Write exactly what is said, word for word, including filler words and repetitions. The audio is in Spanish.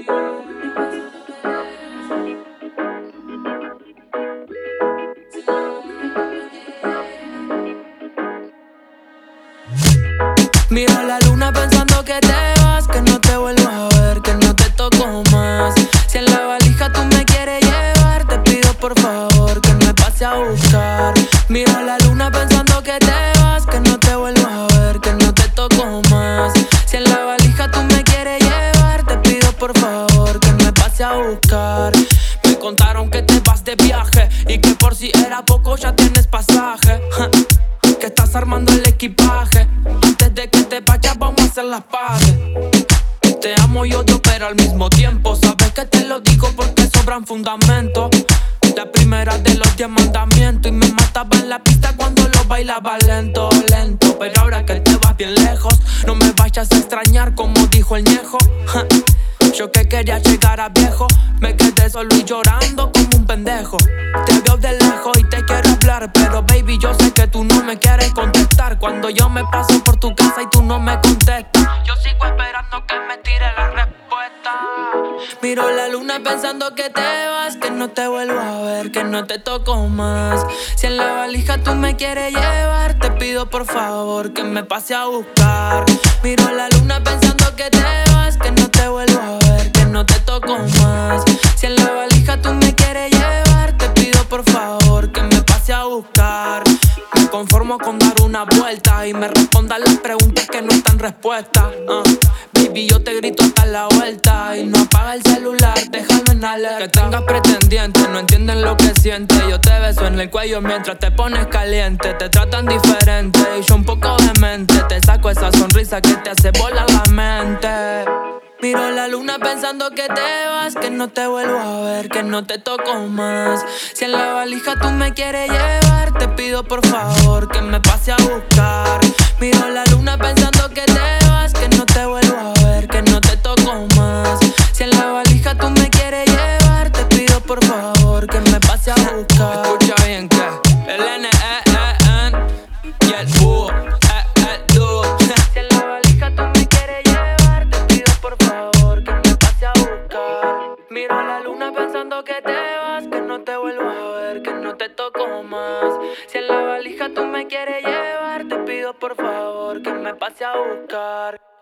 Miro la luna pensando que te vas, que no te vuelvo a ver, que no te toco más. Si en la valija tú me quieres llevar, te pido por favor que me pase a buscar. Miro la luna pensando que te vas, que no te vuelvo a ver, que no te toco más. Si en la valija tú me quieres llevar, te pido por favor que me pase a buscar. Me contaron que te vas de viaje y que por si era poco ya tienes pasaje. Que estás armando el equipaje. Antes de que te vayas vamos a hacer las paces. Te amo y odio pero al mismo tiempo. Sabes que te lo digo porque sobran fundamentos. La primera de los diez mandamientos. Y me mataba en la pista cuando lo bailaba lento, lento. Pero ahora que te vas bien lejos, no me vayas a extrañar como dijo el Ñejo. Yo que quería llegar a viejo, me quedé solo y llorando como un pendejo. Te veo de lejos y te quiero hablar, pero baby yo sé que tú no me quieres contestar. Cuando yo me paso por tu casa y tú no me contestas, yo sigo esperando que me tire la respuesta. Miro la luna pensando que te vas, que no te vuelvo a ver, que no te toco más. Si en la valija tú me quieres llevar, te pido por favor que me pase a buscar. Miro la luna pensando que te vas, que no te vuelvo a ver, que no te toco más. Si en la valija tú me quieres llevar, te pido por favor que me pase a buscar. Me conformo con dar una vuelta y me respondan las preguntas que no están respuestas. uh. Baby, yo te grito hasta la vuelta y no apaga el celular, déjalo en alerta. Que tengas pretendientes, no entienden lo que sientes. Yo te beso en el cuello mientras te pones caliente. Te tratan diferente y yo un poco demente. Te saco esa sonrisa que te hace volar la mente. Miro la luna pensando que te vas, que no te vuelvo a ver, que no te toco más. Si en la valija tú me quieres llevar, te pido por favor que me pase a buscar. Miro la luna pensando que te vas, que no te vuelvo a ver, que no te toco más. Si en la valija tú me quieres llevar, te pido por favor que me pase a buscar. Escucha bien que el N E E N y el búho es el dúo. Si en la valija tú me quieres llevar, te pido por favor que me pase a buscar. Miro la luna pensando que te vas, que no te vuelvo a ver, que no te toco más. Si en la valija tú me quieres llevar, te pido por favor que me pase a buscar.